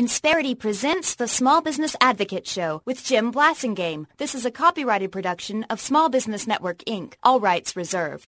Insperity presents the Small Business Advocate Show with Jim Blasingame. This is a copyrighted production of Small Business Network, Inc., all rights reserved.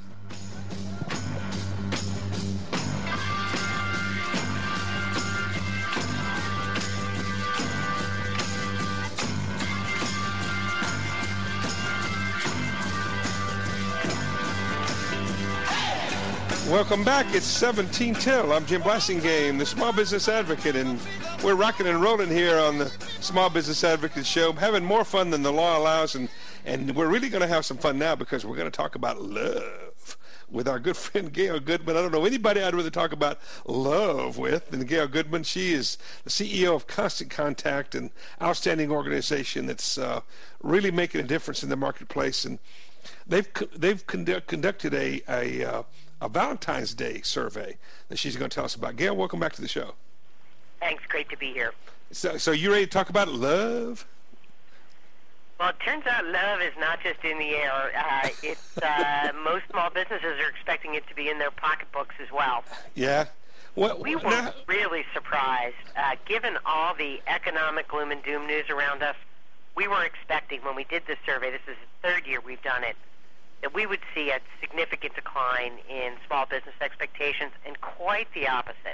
Welcome back. It's 17 till. I'm Jim Blasingame, the Small Business Advocate, and we're rocking and rolling here on the Small Business Advocate Show, having more fun than the law allows, and we're really going to have some fun now because we're going to talk about love with our good friend Gail Goodman. I don't know anybody I'd rather talk about love with than Gail Goodman. She is the CEO of Constant Contact, an outstanding organization that's really making a difference in the marketplace, and they've conducted a Valentine's Day survey that she's going to tell us about. Gail, welcome back to the show. Thanks. Great to be here. So you ready to talk about love? Well, it turns out love is not just in the air. It's most small businesses are expecting it to be in their pocketbooks as well. Yeah. We were really surprised. Given all the economic gloom and doom news around us, we were expecting when we did this survey, this is the third year we've done it, that we would see a significant decline in small business expectations, and quite the opposite.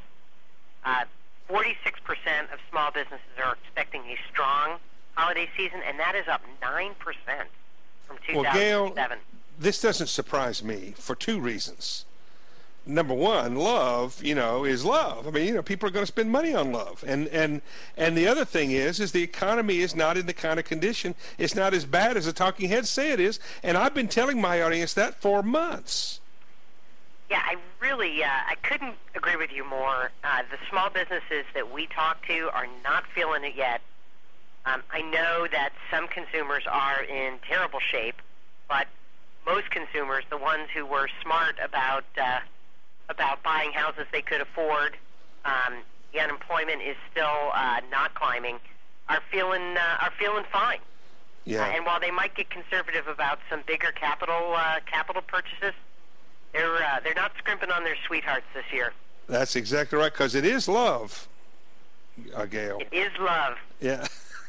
46% of small businesses are expecting a strong holiday season, and that is up 9% from 2007. Well, Gail, this doesn't surprise me for two reasons. Number one, love, is love. I mean, people are going to spend money on love. And the other thing is the economy is not in the kind of condition, it's not as bad as the talking heads say it is. And I've been telling my audience that for months. Yeah, I couldn't agree with you more. The small businesses that we talk to are not feeling it yet. I know that some consumers are in terrible shape, but most consumers, the ones who were smart about buying houses they could afford, the unemployment is still not climbing, are feeling fine. Yeah. And while they might get conservative about some bigger capital purchases, they're not scrimping on their sweethearts this year. That's exactly right, because it is love, Gail. It is love. Yeah.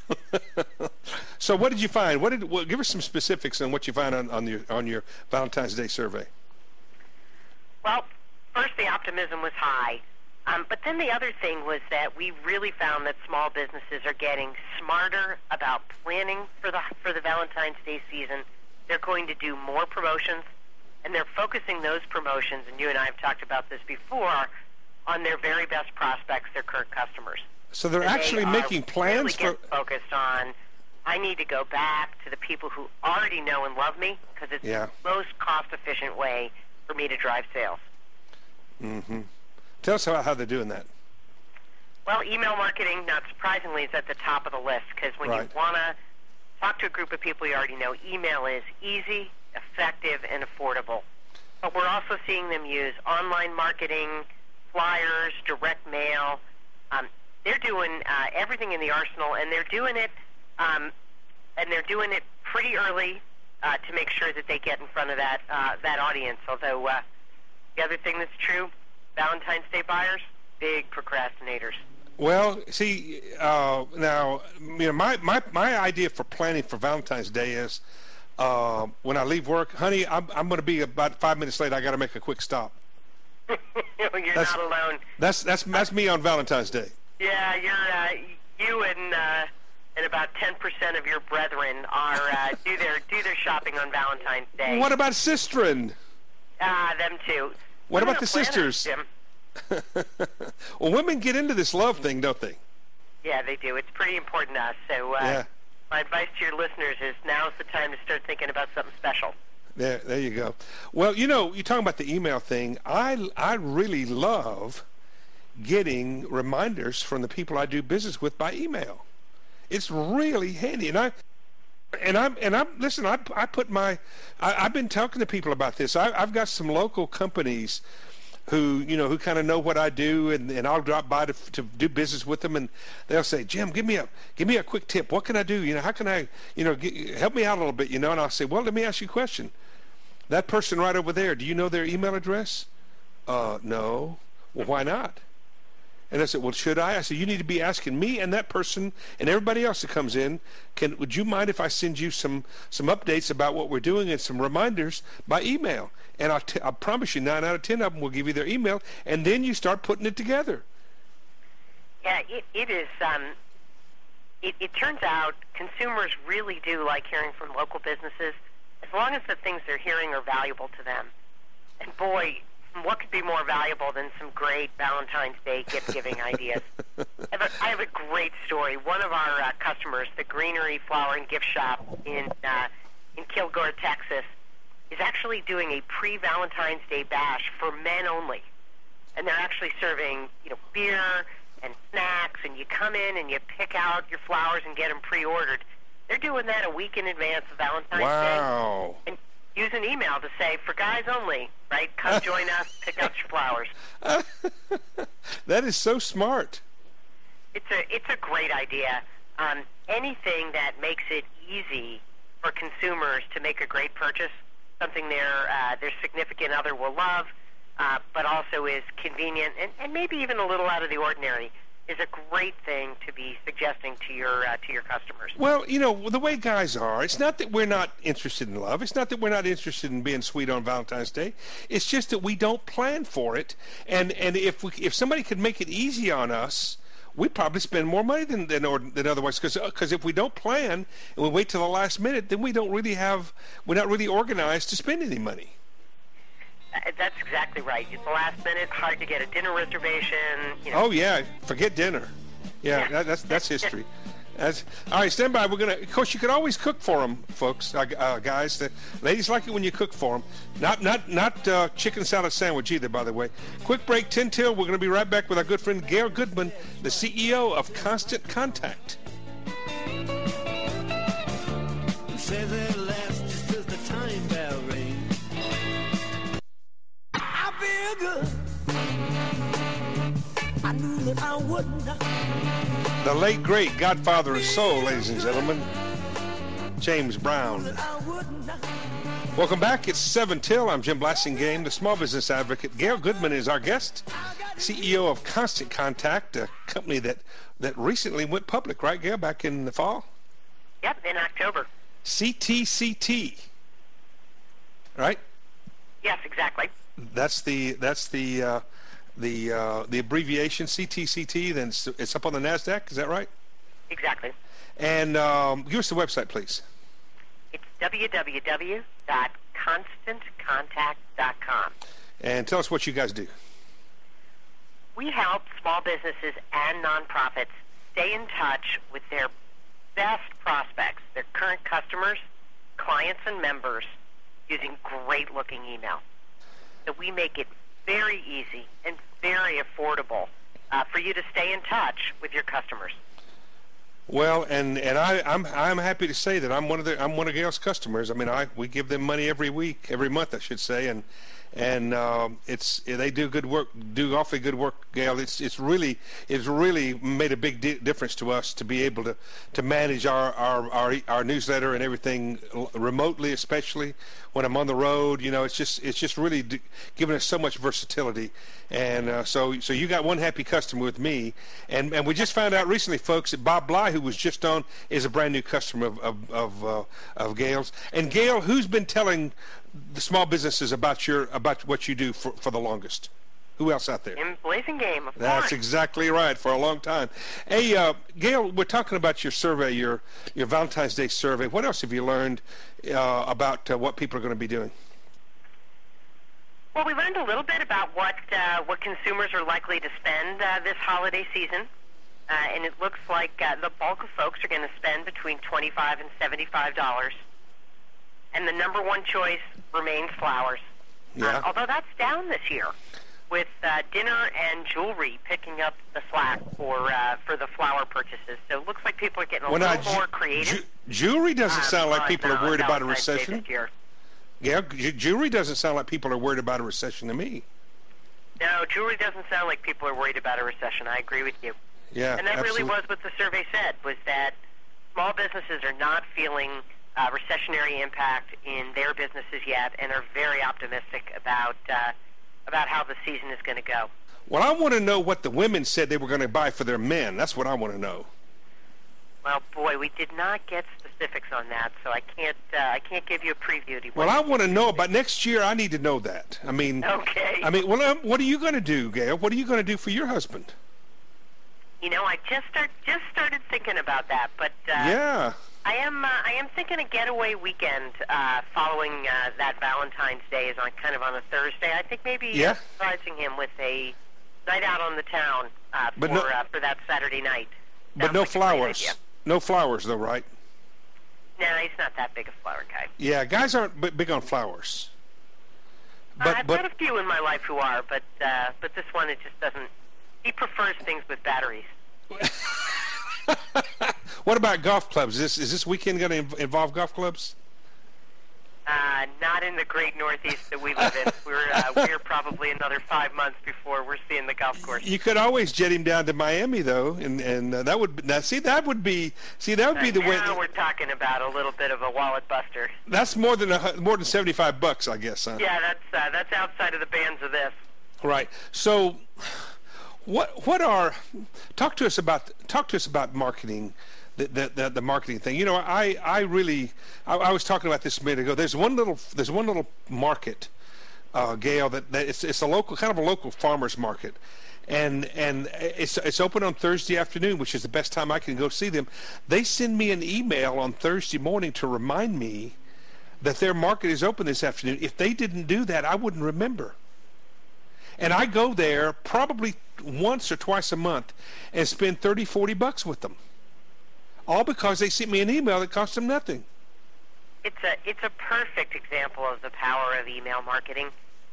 So what did you find? Give us some specifics on what you find on your Valentine's Day survey. Well, first, the optimism was high. But then the other thing was that we really found that small businesses are getting smarter about planning for the Valentine's Day season. They're going to do more promotions, and they're focusing those promotions, and you and I have talked about this before, on their very best prospects, their current customers. So they're actually making plans really focused on, I need to go back to the people who already know and love me, because it's the most cost-efficient way for me to drive sales. Mm-hmm. Tell us how they're doing that. Well, email marketing, not surprisingly, is at the top of the list, because when you want to talk to a group of people you already know, email is easy, effective, and affordable. But we're also seeing them use online marketing, flyers, direct mail. They're doing everything in the arsenal, and they're doing it pretty early to make sure that they get in front of that audience. Although the other thing that's true, Valentine's Day buyers, big procrastinators. Well, see, now, my idea for planning for Valentine's Day is when I leave work, honey, I'm going to be about 5 minutes late. I got to make a quick stop. You're not alone. That's me on Valentine's Day. Yeah, you and about 10% of your brethren are do their shopping on Valentine's Day. What about sistren? Them too. What about the sisters? Jim. Well, women get into this love thing, don't they? Yeah, they do. It's pretty important to us. So my advice to your listeners is now's the time to start thinking about something special. There you go. Well, you're talking about the email thing. I really love getting reminders from the people I do business with by email. It's really handy, I've been talking to people about this. I've got some local companies who kind of know what I do, and I'll drop by to do business with them, and they'll say, Jim, give me a quick tip. What can I do? How can I, help me out a little bit, and I'll say, well, let me ask you a question. That person right over there, do you know their email address? No. Well, why not? And I said, well, should I? I said, you need to be asking me and that person and everybody else that comes in, would you mind if I send you some updates about what we're doing and some reminders by email? And I promise you 9 out of 10 of them will give you their email, and then you start putting it together. Yeah, it is. It turns out consumers really do like hearing from local businesses, as long as the things they're hearing are valuable to them. And boy, what could be more valuable than some great Valentine's Day gift-giving ideas? I have a great story. One of our customers, the Greenery Flower and Gift Shop in Kilgore, Texas, is actually doing a pre-Valentine's Day bash for men only. And they're actually serving, beer and snacks, and you come in and you pick out your flowers and get them pre-ordered. They're doing that a week in advance of Valentine's Day. Wow. And use an email to say, for guys only, right? Come join us, pick out your flowers. That is so smart. It's a great idea. Anything that makes it easy for consumers to make a great purchase, something their significant other will love, but also is convenient and maybe even a little out of the ordinary, is a great thing to be suggesting to your customers. Well, the way guys are, it's not that we're not interested in love. It's not that we're not interested in being sweet on Valentine's Day. It's just that we don't plan for it. And if somebody could make it easy on us, we'd probably spend more money than otherwise. Because if we don't plan and we wait till the last minute, then we're not really organized to spend any money. That's exactly right. It's the last minute, hard to get a dinner reservation. Oh yeah, forget dinner. Yeah. That's history. All right, stand by. Of course, you can always cook for them, folks, guys. The ladies like it when you cook for them. Not chicken salad sandwich either, by the way. Quick break, 10 till. We're going to be right back with our good friend Gail Goodman, the CEO of Constant Contact. Says it lasts just as the time bell rings. I feel good. I knew that I would not. The late, great godfather of soul, ladies and gentlemen, James Brown. Welcome back. It's 7 till. I'm Jim Blasingame, the small business advocate. Gail Goodman is our guest, CEO of Constant Contact, a company that recently went public, right, Gail, back in the fall? Yep, in October. CTCT, right? Yes, exactly. That's the abbreviation, CTCT. Then it's up on the NASDAQ. Is that right? Exactly. And give us the website, please. It's www.constantcontact.com. And tell us what you guys do. We help small businesses and nonprofits stay in touch with their best prospects, their current customers, clients, and members using great-looking email. So we make it very easy and very affordable for you to stay in touch with your customers. Well, and I'm happy to say that I'm one of Gail's customers. I mean, we give them money every month, I should say, and they do good work, do awfully good work, Gail. It's really made a big difference to us to be able to manage our newsletter and everything remotely, especially when I'm on the road. It's just really given us so much versatility. And so you got one happy customer with me, and we just found out recently, folks, that Bob Bly, who was just on, is a brand new customer of Gail's. And Gail, who's been telling the small businesses about what you do for the longest? Who else out there? In Blasingame, of course. That's exactly right, for a long time. Hey, Gail, we're talking about your survey, your Valentine's Day survey. What else have you learned about what people are going to be doing? Well, we learned a little bit about what consumers are likely to spend this holiday season, and it looks like the bulk of folks are going to spend between $25 and $75. And the number one choice remains flowers. Yeah. Although that's down this year, with dinner and jewelry picking up the slack for the flower purchases. So it looks like people are getting a little more creative. Jewelry doesn't sound like people are worried about a recession. Yeah, jewelry doesn't sound like people are worried about a recession to me. No, jewelry doesn't sound like people are worried about a recession. I agree with you. Yeah, and that absolutely. really was what the survey said, was that small businesses are not feeling recessionary impact in their businesses yet, and are very optimistic about how the season is going to go. Well, I want to know what the women said they were going to buy for their men. That's what I want to know. Well, boy, we did not get specifics on that, so I can't give you a preview. Well, I want to know about next year. I need to know that. I mean, okay. Well, what are you going to do, Gail? What are you going to do for your husband? You know, I just started thinking about that, but yeah. I am thinking a getaway weekend following that Valentine's Day is on a Thursday. I think maybe surprising him with a night out on the town for that Saturday night. But no flowers. No flowers, though, right? No, he's not that big a flower guy. Yeah, guys aren't big on flowers. I've got a few in my life who are, but this one, it just doesn't. He prefers things with batteries. What about golf clubs? Is this weekend going to involve golf clubs? Not in the great Northeast that we live in. We're probably another 5 months before we're seeing the golf course. You could always jet him down to Miami, though, and that would be the way. Now we're talking about a little bit of a wallet buster. That's more than $75, I guess, huh? Yeah, that's outside of the bands of this. Right. So, talk to us about marketing. The marketing thing. You know, I was talking about this a minute ago. There's one little market, Gail, that it's a local farmers market, and it's open on Thursday afternoon, which is the best time I can go see them. They send me an email on Thursday morning to remind me that their market is open this afternoon. If they didn't do that, I wouldn't remember. And I go there probably once or twice a month and spend $30-40 with them. All because they sent me an email that cost them nothing. It's a perfect example of the power of email marketing.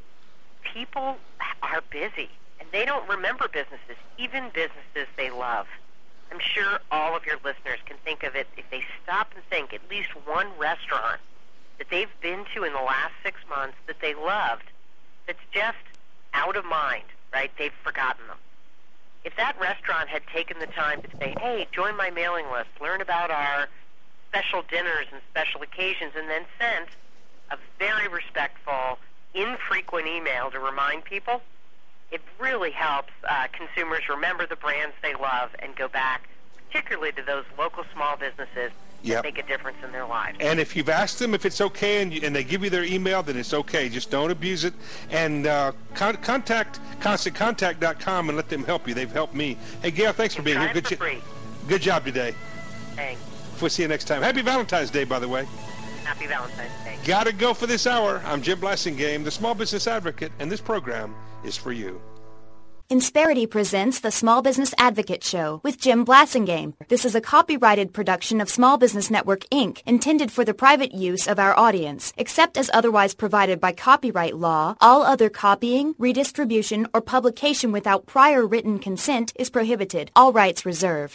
People are busy, and they don't remember businesses, even businesses they love. I'm sure all of your listeners can think of it, if they stop and think, at least one restaurant that they've been to in the last 6 months that they loved that's just out of mind, right? They've forgotten them. If that restaurant had taken the time to say, hey, join my mailing list, learn about our special dinners and special occasions, and then sent a very respectful, infrequent email to remind people, it really helps consumers remember the brands they love and go back, particularly to those local small businesses that make a difference in their lives. And if you've asked them if it's okay and they give you their email, then it's okay. Just don't abuse it. And contact ConstantContact.com and let them help you. They've helped me. Hey, Gail, thanks for being here. Good job today. Thanks. We'll see you next time. Happy Valentine's Day, by the way. Happy Valentine's Day. Gotta go for this hour. I'm Jim Blassingame, the Small Business Advocate, and this program is for you. Insperity presents the Small Business Advocate Show with Jim Blassingame. This is a copyrighted production of Small Business Network, Inc., intended for the private use of our audience. Except as otherwise provided by copyright law, all other copying, redistribution, or publication without prior written consent is prohibited. All rights reserved.